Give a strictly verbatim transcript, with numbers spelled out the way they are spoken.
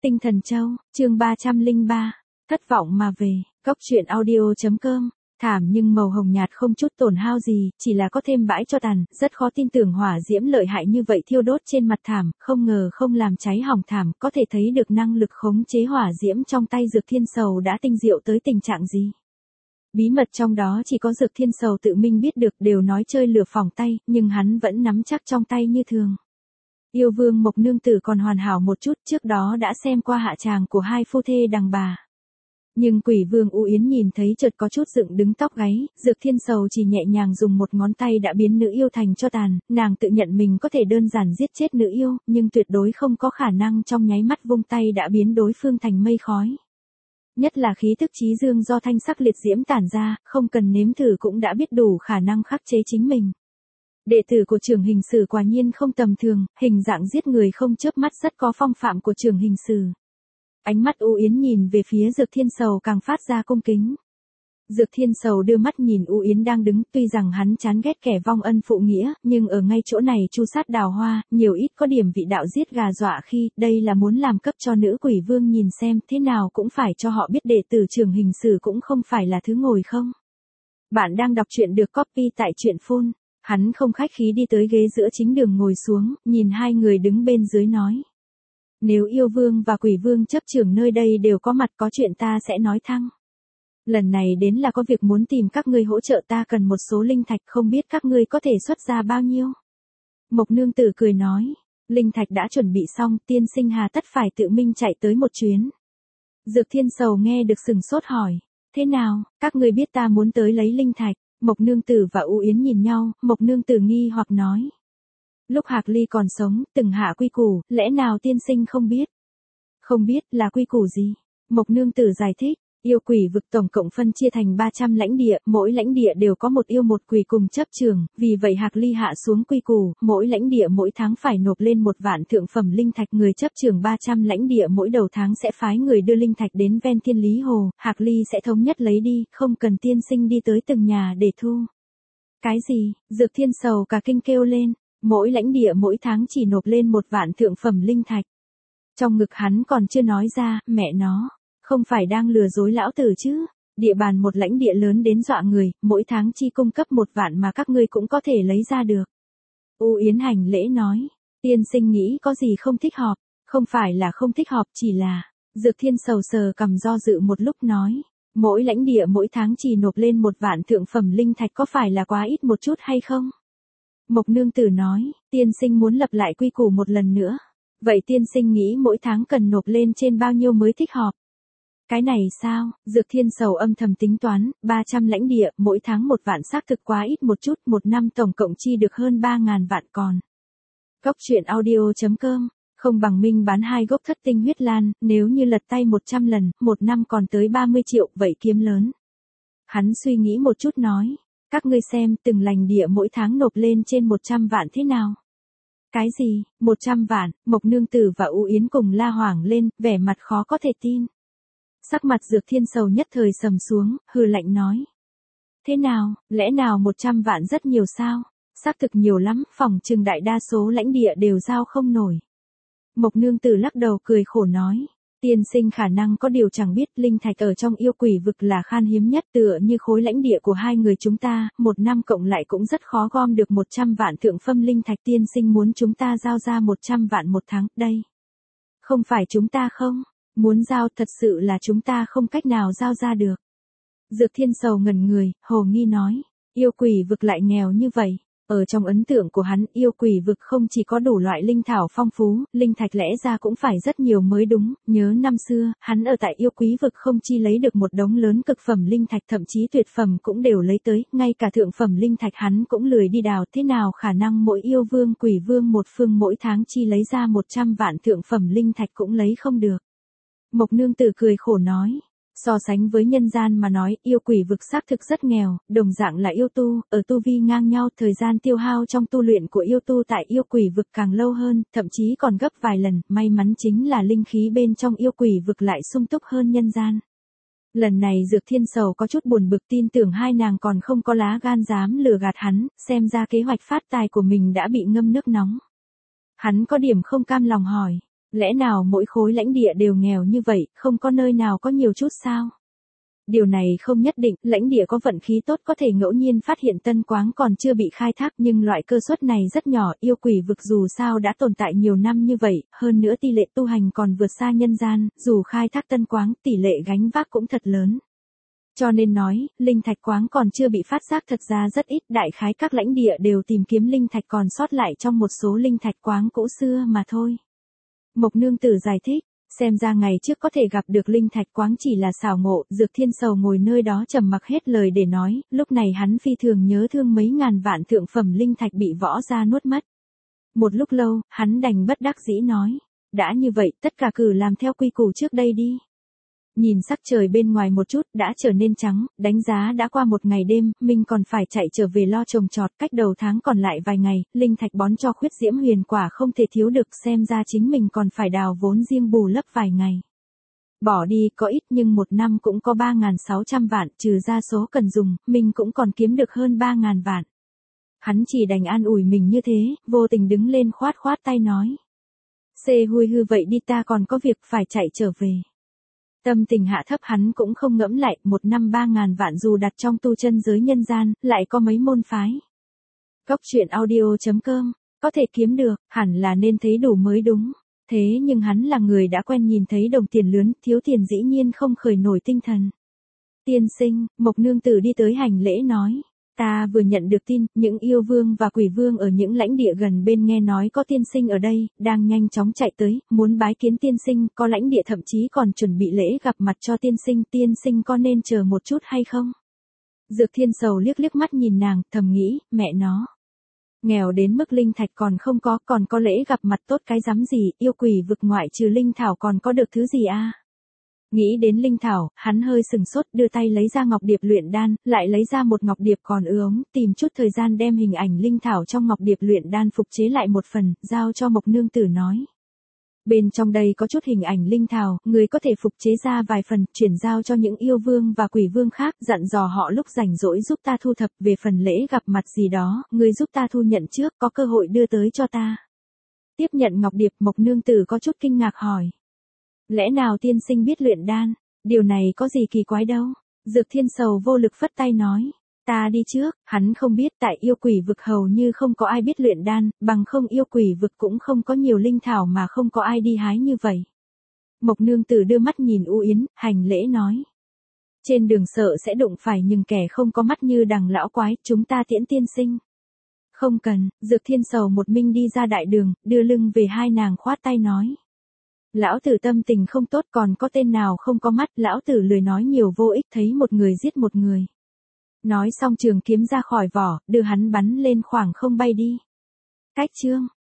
Tinh Thần Châu, chương ba trăm lẻ ba, thất vọng mà về, cốc truyện audio chấm com. Thảm nhưng màu hồng nhạt không chút tổn hao gì, chỉ là có thêm bãi tro tàn, rất khó tin tưởng hỏa diễm lợi hại như vậy thiêu đốt trên mặt thảm, không ngờ không làm cháy hỏng thảm, có thể thấy được năng lực khống chế hỏa diễm trong tay Dược Thiên Sầu đã tinh diệu tới tình trạng gì. Bí mật trong đó chỉ có Dược Thiên Sầu tự mình biết được, đều nói chơi lửa phỏng tay, nhưng hắn vẫn nắm chắc trong tay như thường. Yêu vương Mộc Nương Tử còn hoàn hảo một chút, trước đó đã xem qua hạ tràng của hai phu thê đằng bà. Nhưng Quỷ Vương U Yến nhìn thấy chợt có chút dựng đứng tóc gáy, Dược Thiên Sầu chỉ nhẹ nhàng dùng một ngón tay đã biến nữ yêu thành tro tàn, nàng tự nhận mình có thể đơn giản giết chết nữ yêu, nhưng tuyệt đối không có khả năng trong nháy mắt vung tay đã biến đối phương thành mây khói. Nhất là khí tức chí dương do thanh sắc liệt diễm tản ra, không cần nếm thử cũng đã biết đủ khả năng khắc chế chính mình. Đệ tử của Trưởng Hình Sử quả nhiên không tầm thường, hình dạng giết người không chớp mắt rất có phong phạm của Trưởng Hình Sử. Ánh mắt U Yến nhìn về phía Dược Thiên Sầu càng phát ra cung kính. Dược Thiên Sầu đưa mắt nhìn U Yến đang đứng, tuy rằng hắn chán ghét kẻ vong ân phụ nghĩa, nhưng ở ngay chỗ này chu sát đào hoa, nhiều ít có điểm vị đạo giết gà dọa khi, đây là muốn làm cấp cho nữ quỷ vương nhìn xem, thế nào cũng phải cho họ biết đệ tử Trưởng Hình Sử cũng không phải là thứ ngồi không. Bạn đang đọc truyện được copy tại truyện phun. Hắn không khách khí đi tới ghế giữa chính đường ngồi xuống, nhìn hai người đứng bên dưới nói. Nếu yêu vương và quỷ vương chấp trưởng nơi đây đều có mặt, có chuyện ta sẽ nói thăng. Lần này đến là có việc muốn tìm các ngươi hỗ trợ, ta cần một số linh thạch, không biết các ngươi có thể xuất ra bao nhiêu. Mộc Nương Tử cười nói, linh thạch đã chuẩn bị xong, tiên sinh hà tất phải tự mình chạy tới một chuyến. Dược Thiên Sầu nghe được sừng sốt hỏi, thế nào, các ngươi biết ta muốn tới lấy linh thạch? Mộc Nương Tử và U Yến nhìn nhau, Mộc Nương Tử nghi hoặc nói. Lúc Hạc Ly còn sống, từng hạ quy củ, lẽ nào tiên sinh không biết? Không biết là quy củ gì? Mộc Nương Tử giải thích, yêu quỷ vực tổng cộng phân chia thành ba trăm lãnh địa, mỗi lãnh địa đều có một yêu một quỷ cùng chấp trường, vì vậy Hạc Ly hạ xuống quy củ, mỗi lãnh địa mỗi tháng phải nộp lên một vạn thượng phẩm linh thạch, người chấp trường ba trăm lãnh địa mỗi đầu tháng sẽ phái người đưa linh thạch đến ven Thiên Lý Hồ, Hạc Ly sẽ thống nhất lấy đi, không cần tiên sinh đi tới từng nhà để thu. Cái gì? Dược Thiên Sầu cả kinh kêu lên, mỗi lãnh địa mỗi tháng chỉ nộp lên một vạn thượng phẩm linh thạch. Trong ngực hắn còn chưa nói ra, mẹ nó. Không phải đang lừa dối lão tử chứ, địa bàn một lãnh địa lớn đến dọa người, mỗi tháng chi cung cấp một vạn mà các ngươi cũng có thể lấy ra được. U Yến hành lễ nói, tiên sinh nghĩ có gì không thích hợp, không phải là không thích hợp chỉ là, Dược Thiên Sầu sờ cầm do dự một lúc nói, mỗi lãnh địa mỗi tháng chỉ nộp lên một vạn thượng phẩm linh thạch có phải là quá ít một chút hay không? Mộc Nương Tử nói, tiên sinh muốn lập lại quy củ một lần nữa, vậy tiên sinh nghĩ mỗi tháng cần nộp lên trên bao nhiêu mới thích hợp? Cái này sao, Dược Thiên Sầu âm thầm tính toán, ba trăm lãnh địa, mỗi tháng một vạn xác thực quá ít một chút, một năm tổng cộng chi được hơn ba ngàn vạn còn. Cốc truyện audio chấm com, không bằng minh bán hai gốc thất tinh huyết lan, nếu như lật tay một trăm lần, một năm còn tới ba mươi triệu, vậy kiếm lớn. Hắn suy nghĩ một chút nói, các ngươi xem, từng lãnh địa mỗi tháng nộp lên trên một trăm vạn thế nào? Cái gì, một trăm vạn, Mộc Nương Tử và U Yến cùng la hoảng lên, vẻ mặt khó có thể tin. Sắc mặt Dược Thiên Sầu nhất thời sầm xuống, hừ lạnh nói. Thế nào, lẽ nào một trăm vạn rất nhiều sao? Xác thực nhiều lắm, phòng trừng đại đa số lãnh địa đều giao không nổi. Mộc Nương Tử lắc đầu cười khổ nói. Tiên sinh khả năng có điều chẳng biết, linh thạch ở trong yêu quỷ vực là khan hiếm nhất, tựa như khối lãnh địa của hai người chúng ta, một năm cộng lại cũng rất khó gom được một trăm vạn thượng phẩm linh thạch, tiên sinh muốn chúng ta giao ra một trăm vạn một tháng, đây. Không phải chúng ta không? Muốn giao thật sự là chúng ta không cách nào giao ra được. Dược Thiên Sầu ngẩn người, hồ nghi nói, yêu quỷ vực lại nghèo như vậy. Ở trong ấn tượng của hắn, yêu quỷ vực không chỉ có đủ loại linh thảo phong phú, linh thạch lẽ ra cũng phải rất nhiều mới đúng, nhớ năm xưa, hắn ở tại yêu quý vực không chi lấy được một đống lớn cực phẩm linh thạch, thậm chí tuyệt phẩm cũng đều lấy tới, ngay cả thượng phẩm linh thạch hắn cũng lười đi đào, thế nào khả năng mỗi yêu vương quỷ vương một phương mỗi tháng chi lấy ra một trăm vạn thượng phẩm linh thạch cũng lấy không được. Mộc Nương Tử cười khổ nói, so sánh với nhân gian mà nói, yêu quỷ vực xác thực rất nghèo, đồng dạng là yêu tu, ở tu vi ngang nhau, thời gian tiêu hao trong tu luyện của yêu tu tại yêu quỷ vực càng lâu hơn, thậm chí còn gấp vài lần, may mắn chính là linh khí bên trong yêu quỷ vực lại sung túc hơn nhân gian. Lần này Dược Thiên Sầu có chút buồn bực, tin tưởng hai nàng còn không có lá gan dám lừa gạt hắn, xem ra kế hoạch phát tài của mình đã bị ngâm nước nóng. Hắn có điểm không cam lòng hỏi, Lẽ nào mỗi khối lãnh địa đều nghèo như vậy, không có nơi nào có nhiều chút sao? Điều này không nhất định, lãnh địa có vận khí tốt có thể ngẫu nhiên phát hiện tân quáng còn chưa bị khai thác, nhưng loại cơ suất này rất nhỏ, yêu quỷ vực dù sao đã tồn tại nhiều năm như vậy, hơn nữa tỷ lệ tu hành còn vượt xa nhân gian, dù khai thác tân quáng, tỷ lệ gánh vác cũng thật lớn. Cho nên nói, linh thạch quáng còn chưa bị phát giác thật ra rất ít, đại khái các lãnh địa đều tìm kiếm linh thạch còn sót lại trong một số linh thạch quáng cũ xưa mà thôi. Mộc nương tử giải thích. Xem ra ngày trước có thể gặp được linh thạch quáng chỉ là xảo ngộ, Dược Thiên Sầu ngồi nơi đó trầm mặc hết lời để nói, lúc này hắn phi thường nhớ thương mấy ngàn vạn thượng phẩm linh thạch bị võ gia nuốt mất. Một lúc lâu, hắn đành bất đắc dĩ nói, đã như vậy, tất cả cử làm theo quy củ trước đây đi. Nhìn sắc trời bên ngoài một chút, đã trở nên trắng, đánh giá đã qua một ngày đêm, mình còn phải chạy trở về lo trồng trọt, cách đầu tháng còn lại vài ngày, linh thạch bón cho Khuyết Diễm Huyền quả không thể thiếu được, xem ra chính mình còn phải đào vốn riêng bù lấp vài ngày. Bỏ đi có ít nhưng một năm cũng có ba nghìn sáu trăm vạn, trừ ra số cần dùng, mình cũng còn kiếm được hơn ba nghìn vạn. Hắn chỉ đành an ủi mình như thế, vô tình đứng lên khoát khoát tay nói. Xê hui hư vậy đi, ta còn có việc phải chạy trở về. Tâm tình hạ thấp hắn cũng không ngẫm lại, một năm ba ngàn vạn dù đặt trong tu chân giới nhân gian, lại có mấy môn phái. Cốc truyện audio chấm com, có thể kiếm được, hẳn là nên thấy đủ mới đúng. Thế nhưng hắn là người đã quen nhìn thấy đồng tiền lướn, thiếu tiền dĩ nhiên không khởi nổi tinh thần. Tiên sinh, Mộc nương tử đi tới hành lễ nói. Ta vừa nhận được tin, những yêu vương và quỷ vương ở những lãnh địa gần bên nghe nói có tiên sinh ở đây, đang nhanh chóng chạy tới, muốn bái kiến tiên sinh, có lãnh địa thậm chí còn chuẩn bị lễ gặp mặt cho tiên sinh, tiên sinh có nên chờ một chút hay không? Dược Thiên Sầu liếc liếc mắt nhìn nàng, thầm nghĩ, mẹ nó. Nghèo đến mức linh thạch còn không có, còn có lễ gặp mặt tốt cái rắm gì, yêu quỷ vực ngoại trừ linh thảo còn có được thứ gì a? Nghĩ đến linh thảo, hắn hơi sừng sốt, đưa tay lấy ra ngọc điệp luyện đan, lại lấy ra một ngọc điệp còn ứ ống, tìm chút thời gian đem hình ảnh linh thảo trong ngọc điệp luyện đan phục chế lại một phần, giao cho Mộc nương tử nói. Bên trong đây có chút hình ảnh linh thảo, người có thể phục chế ra vài phần, chuyển giao cho những yêu vương và quỷ vương khác, dặn dò họ lúc rảnh rỗi giúp ta thu thập, về phần lễ gặp mặt gì đó, người giúp ta thu nhận trước, có cơ hội đưa tới cho ta. Tiếp nhận ngọc điệp, Mộc nương tử có chút kinh ngạc hỏi. Lẽ nào tiên sinh biết luyện đan? Điều này có gì kỳ quái đâu. Dược Thiên Sầu vô lực phất tay nói. Ta đi trước, hắn không biết tại yêu quỷ vực hầu như không có ai biết luyện đan, bằng không yêu quỷ vực cũng không có nhiều linh thảo mà không có ai đi hái như vậy. Mộc nương tử đưa mắt nhìn U Yến, hành lễ nói. Trên đường sợ sẽ đụng phải nhưng kẻ không có mắt như đằng lão quái, chúng ta tiễn tiên sinh. Không cần, Dược Thiên Sầu một mình đi ra đại đường, đưa lưng về hai nàng khoát tay nói. Lão tử tâm tình không tốt, còn có tên nào không có mắt, lão tử lười nói nhiều vô ích, thấy một người giết một người. Nói xong trường kiếm ra khỏi vỏ, đưa hắn bắn lên khoảng không bay đi. Cách chương.